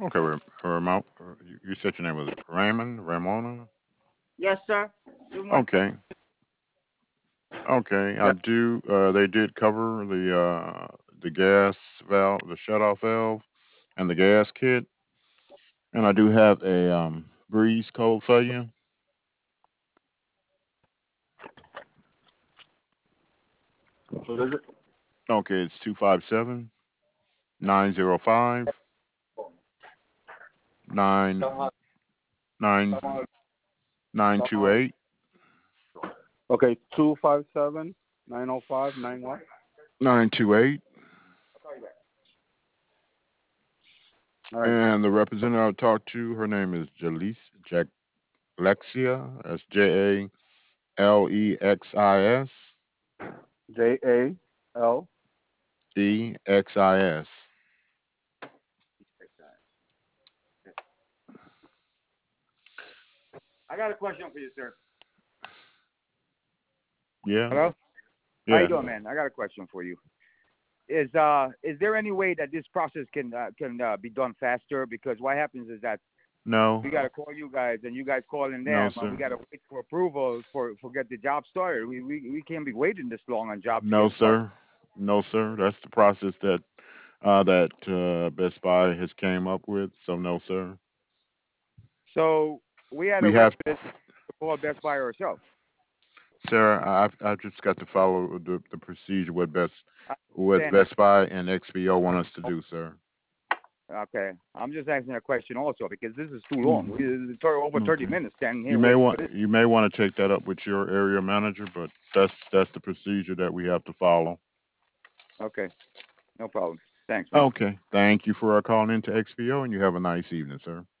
Okay, Ramon, you said your name was Raymond, Ramona? Yes, sir. Do my Okay, okay. I Yeah. do, they did cover the gas valve, the shutoff valve, and the gas kit. And I do have a breeze code for you. What is it? Okay, it's 257-905 92928 Okay, 257-905-9 what? 928. All right. And the representative I talked to, her name is Lexia. That's Jalexis. JAL. EXIS. I got a question for you, sir. Yeah, Hello? How you yeah. doing, man? I got a question for you. Is there any way that this process can be done faster? Because what happens is that No, we gotta call you guys, and you guys calling no, them, and we sir. gotta wait for approval for get the job started. We can't be waiting this long on jobs to No, get started. sir. No, sir. That's the process that Best Buy has came up with. So no, sir. So we had a We have, resident to call Best Buy herself. Sarah. I just got to follow the procedure I what understand that. Best Buy and XPO want us to do, sir. Okay, I'm just asking a question also because this is too long. Mm, It's over 30 okay. minutes standing here waiting for this. You may want to take that up with your area manager, but that's the procedure that we have to follow. Okay, no problem. Thanks, man. Okay. Thank you for calling into XPO, and you have a nice evening, sir.